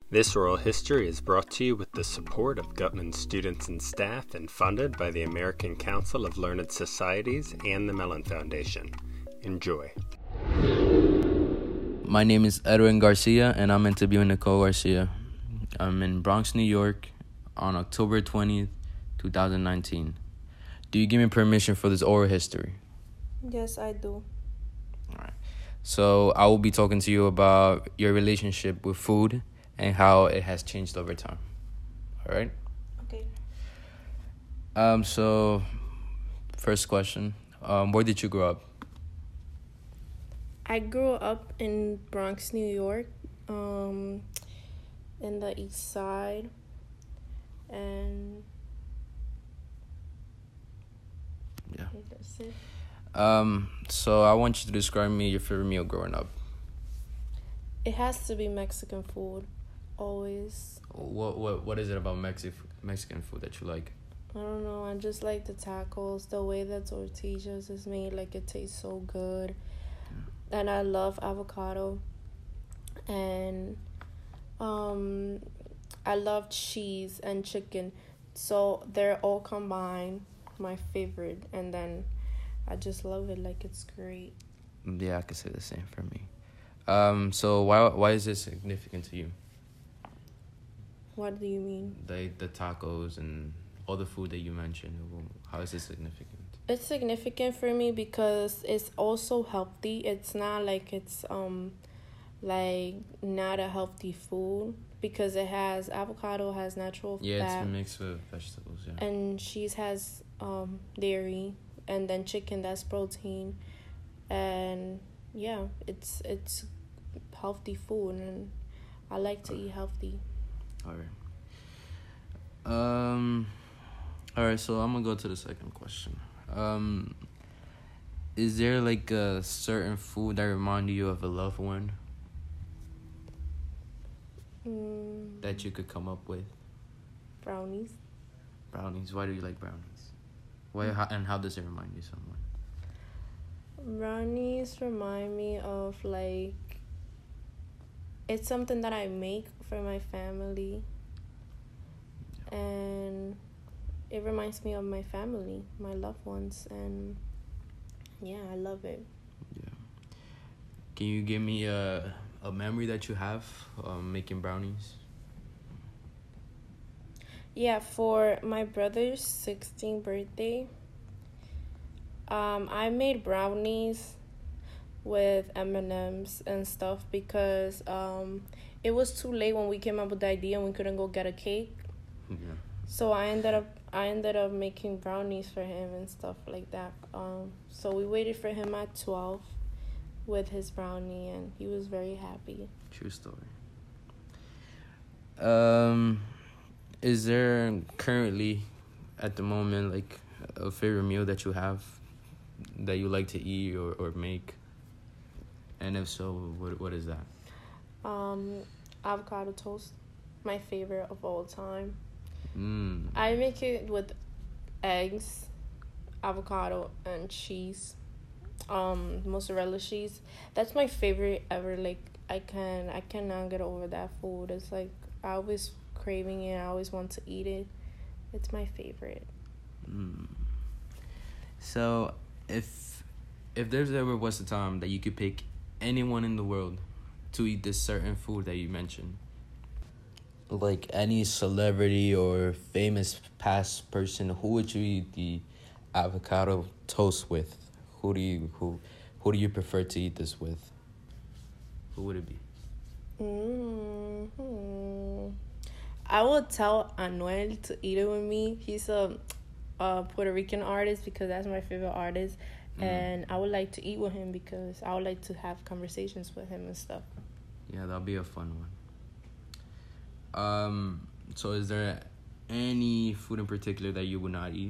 This oral history is brought to you with the support of Gutman students and staff and funded by the American Council of Learned Societies and the Mellon Foundation. Enjoy. My name is Edwin Garcia, and I'm interviewing Nicole Garcia. I'm in Bronx, New York, on October 20th, 2019. Do you give me permission for this oral history? Yes, I do. All right. So I will be talking to you about your relationship with food and how it has changed over time. All right? Okay. So first question, where did you grow up? I grew up in Bronx, New York, in the East Side, and Yeah. I think that's it. So I want you to describe me your favorite meal growing up. It has to be Mexican food, always. What is it about Mexican food that you like? I don't know, I just like the tacos, the way that tortillas is made, like it tastes so good. And I love avocado. And I love cheese and chicken. So they're all combined, my favorite. And then I just love it, like it's great. Yeah, I could say the same for me. So why is this significant to you? What do you mean? The tacos and all the food that you mentioned. How is this significant? It's significant for me because it's also healthy. It's not like it's like not a healthy food because it has avocado, has natural fat. Yeah, it's mixed with vegetables, yeah. And cheese has dairy, and then chicken, that's protein. And yeah, it's healthy food, and I like to eat healthy. All right, so I'm gonna go to the second question. Is there like a certain food that reminds you of a loved one that you could come up with? Brownies. Brownies. Why do you like brownies? How does it remind you of someone? Brownies remind me of like, it's something that I make for my family, and it reminds me of my family, my loved ones, and yeah, I love it. Yeah. Can you give me a memory that you have making brownies? Yeah, for my brother's 16th birthday, I made brownies with M&Ms and stuff because it was too late when we came up with the idea and we couldn't go get a cake. Yeah. So I ended up making brownies for him and stuff like that. So we waited for him at 12 with his brownie, and he was very happy. True story. Is there currently, at the moment, like a favorite meal that you have that you like to eat or make? And if so, what is that? Avocado toast, my favorite of all time. Mm. I make it with eggs, avocado, and cheese. Mozzarella cheese. That's my favorite ever. Like I cannot get over that food. It's like I always craving it. I always want to eat it. It's my favorite. So if there's ever was a time that you could pick anyone in the world to eat this certain food that you mentioned, like any celebrity or famous past person, who would you eat the avocado toast with? Who do you prefer to eat this with? Who would it be? I would tell Anuel to eat it with me. He's a Puerto Rican artist because that's my favorite artist. And I would like to eat with him because I would like to have conversations with him and stuff. Yeah, that'll be a fun one. So is there any food in particular that you would not eat?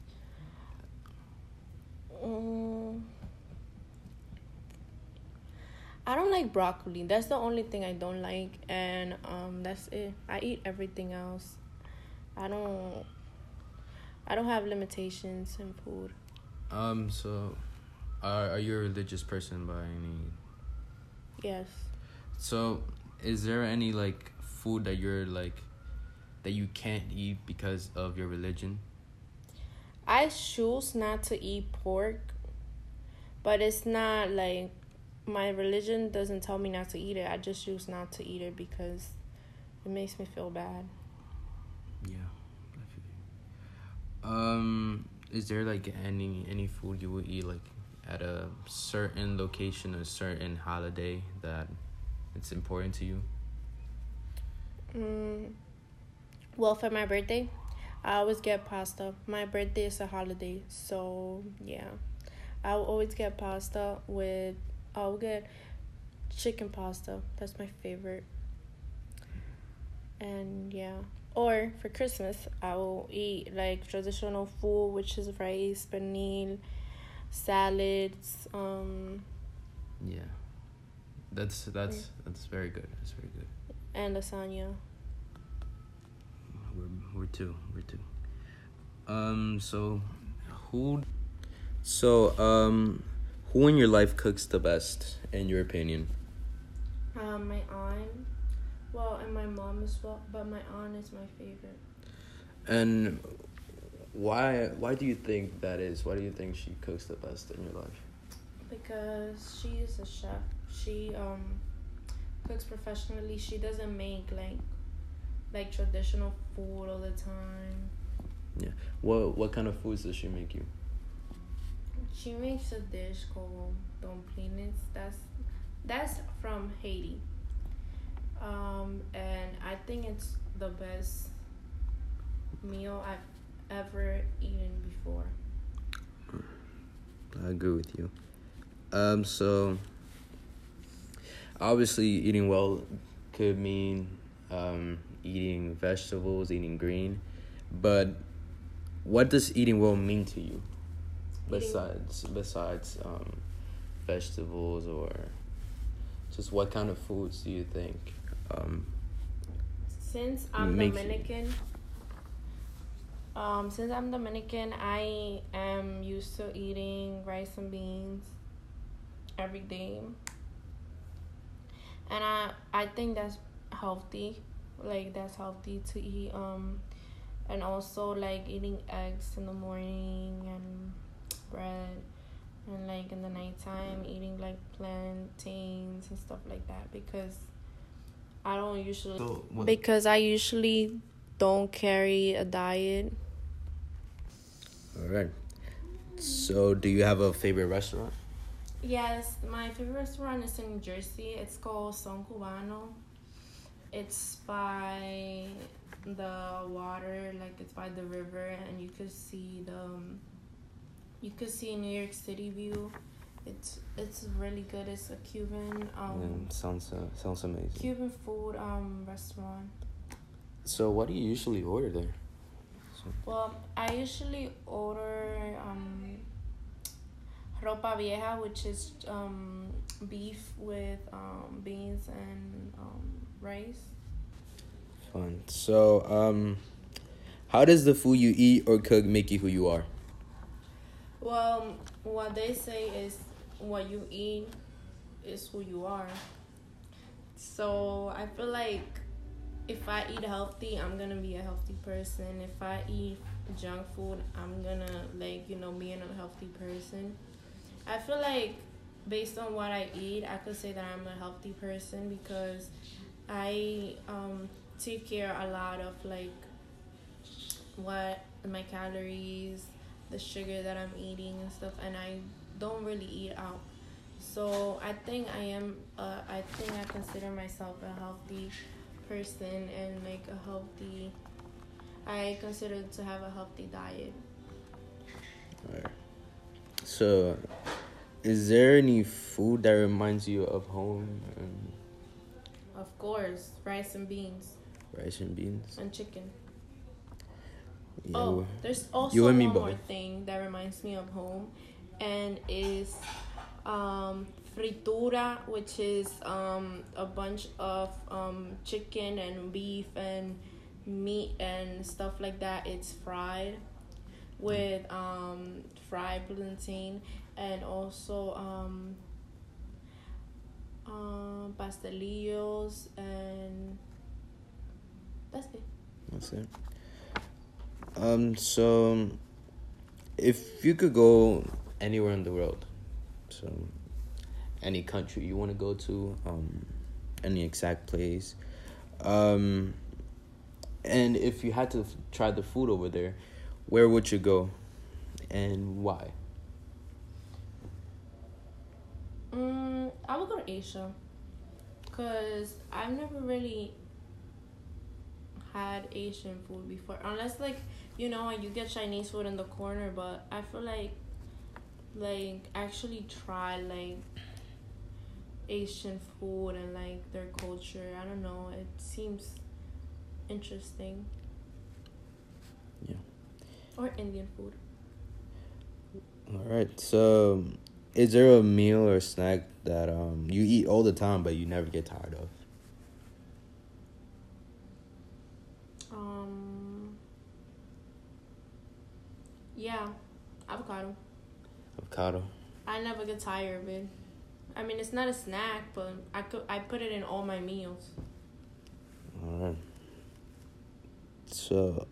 I don't like broccoli. That's the only thing I don't like, and that's it. I eat everything else. I don't have limitations in food. So are you a religious person by any? Yes. So is there any like food that you're like that you can't eat because of your religion? I choose not to eat pork, but it's not like my religion doesn't tell me not to eat it. I just choose not to eat it because it makes me feel bad. Yeah, I feel you. Is there like any food you would eat like at a certain location, a certain holiday that it's important to you? Well, for my birthday, I always get pasta. My birthday is a holiday, so yeah. I'll always get pasta with, I'll get chicken pasta. That's my favorite. And yeah. Or for Christmas, I will eat like traditional food, which is rice, pernil, salads, Yeah, that's very good. That's very good. and lasagna. We're two. We're two. So who So, who in your life cooks the best, in your opinion? My aunt, well, and my mom as well, but my aunt is my favorite. And why do you think that is? Why do you think she cooks the best in your life? Because she is a chef. She cooks professionally. She doesn't make like traditional food all the time. Yeah. What kind of foods does she make you? She makes a dish called dumplings. That's from Haiti. And I think it's the best meal I've ever eaten before. I agree with you. So obviously eating well could mean eating vegetables, eating green, but what does eating well mean to you? Besides vegetables, or just what kind of foods do you think Since I'm makes Dominican, I am used to eating rice and beans every day, and I think that's healthy. Like that's healthy to eat. And also like eating eggs in the morning and bread, and like in the nighttime eating like plantains and stuff like that, because I don't usually because I usually don't carry a diet. All right. So do you have a favorite restaurant? Yes, my favorite restaurant is in Jersey. It's called Son Cubano. It's by the water, like it's by the river, and you could see New York City view. It's really good. It's a Cuban Sounds amazing. Cuban food restaurant. So what do you usually order there? Well, I usually order ropa vieja, which is beef with beans and rice. Fun. So how does the food you eat or cook make you who you are? Well, what they say is what you eat is who you are. So I feel like if I eat healthy, I'm gonna be a healthy person. If I eat junk food, I'm gonna be an unhealthy person. I feel like based on what I eat, I could say that I'm a healthy person because I take care a lot of like what my calories, the sugar that I'm eating and stuff, and I don't really eat out. So I think I consider myself a healthy person, and like I consider to have a healthy diet. Alright. So is there any food that reminds you of home? Of course, rice and beans Rice and beans and chicken. Yeah, There's also you and me one more both. thing that reminds me of home, and is fritura, which is a bunch of chicken and beef and meat and stuff like that. It's fried with fried plantain, and also pastelillos, and That's it. That's it. So if you could go anywhere in the world, so any country you want to go to, any exact place, and if you had to try the food over there, where would you go, and why? I would go to Asia, cause I've never really had Asian food before, unless like you get Chinese food in the corner. But I feel like actually try like Asian food and like their culture. I don't know. It seems interesting. Yeah. Or Indian food. All right. So, is there a meal or snack that you eat all the time but you never get tired of? Yeah, avocado. Avocado. I never get tired of it. I mean, it's not a snack, but I put it in all my meals. All right. So,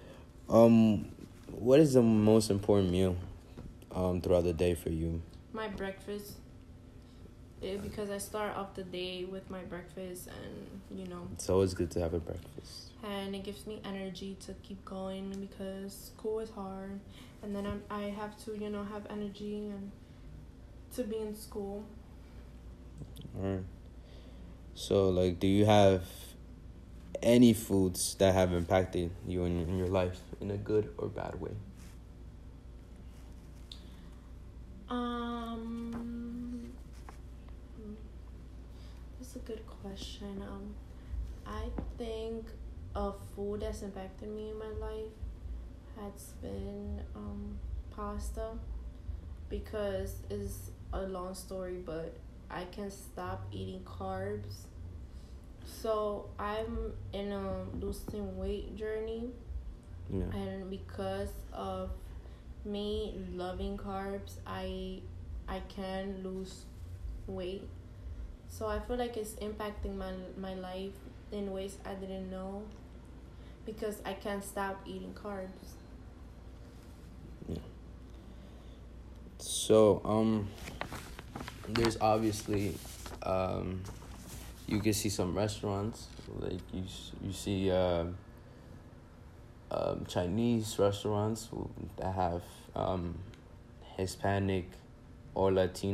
what is the most important meal throughout the day for you? My breakfast. Because I start off the day with my breakfast, and It's always good to have a breakfast. and it gives me energy to keep going because school is hard, and then I have to have energy and to be in school. All right. So, like, do you have any foods that have impacted you in your life in a good or bad way? That's a good question. I think a food that's impacted me in my life has been pasta, because it's a long story, but I can't stop eating carbs. So I'm in a losing weight journey, Yeah. and because of me loving carbs, I can lose weight. So I feel like it's impacting my life in ways I didn't know, because I can't stop eating carbs. So, there's obviously, you can see some restaurants, like you see Chinese restaurants that have Hispanic or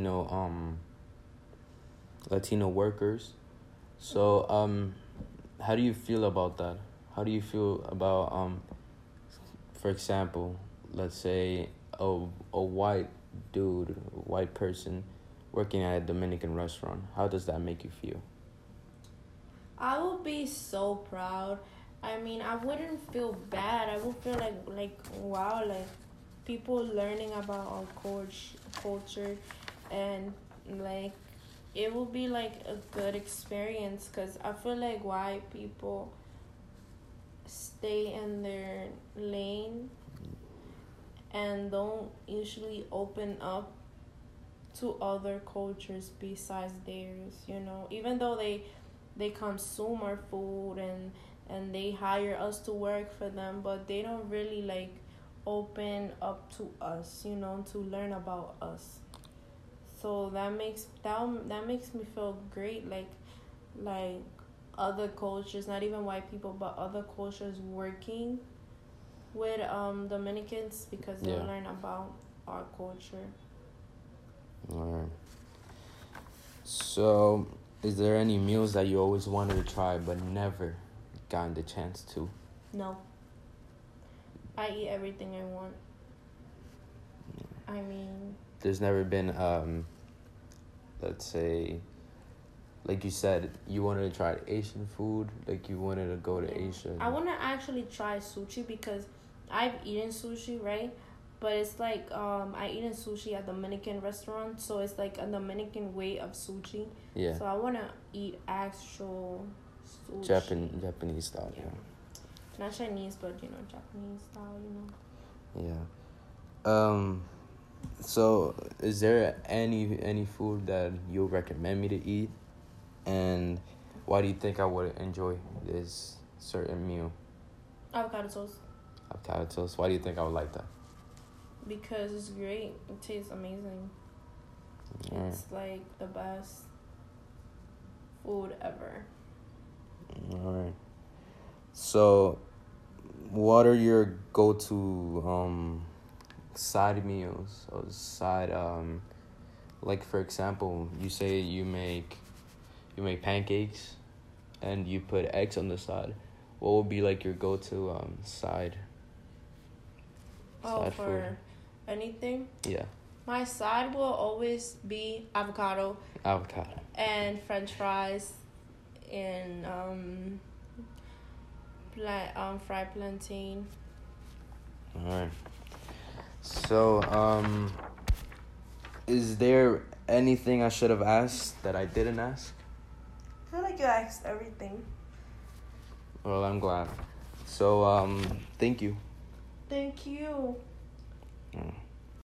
Latino workers. So, how do you feel about that? How do you feel about for example, let's say a white person working at a Dominican restaurant? How does that make you feel? I would be so proud. I mean, I wouldn't feel bad. I would feel like wow, like people learning about our culture, and like it will be like a good experience, because I feel like white people stay in their lane and don't usually open up to other cultures besides theirs, even though they consume our food, and they hire us to work for them, but they don't really like open up to us, to learn about us. So that makes me feel great, like other cultures, not even white people, but other cultures working with Dominicans, because they Yeah. learn about our culture. Alright. So, is there any meals that you always wanted to try but never gotten the chance to? No. I eat everything I want. I mean, There's never been, let's say, like you said, you wanted to try Asian food, like you wanted to go to yeah. Asia. I want to actually try sushi, because I've eaten sushi, right? But it's like I eaten sushi at Dominican restaurant, so it's like a Dominican way of sushi. Yeah. So I want to eat actual sushi. Japanese style, yeah. Not Chinese, but Japanese style, Yeah. So is there any food that you'll recommend me to eat, and why do you think I would enjoy this certain meal? Avocado toast. Avocado toast. Why do you think I would like that? Because it's great. It tastes amazing. Alright. It's like the best food ever. Alright. So, what are your go-to side meals or side like for example, you say you make pancakes and you put eggs on the side. What would be like your go-to side? Oh, Side for food. anything? Yeah, My side will always be avocado avocado. and French fries and fried plantain. Alright. So, is there anything I should have asked that I didn't ask? I feel like you asked everything. Well, I'm glad. So, thank you. Thank you. Mm.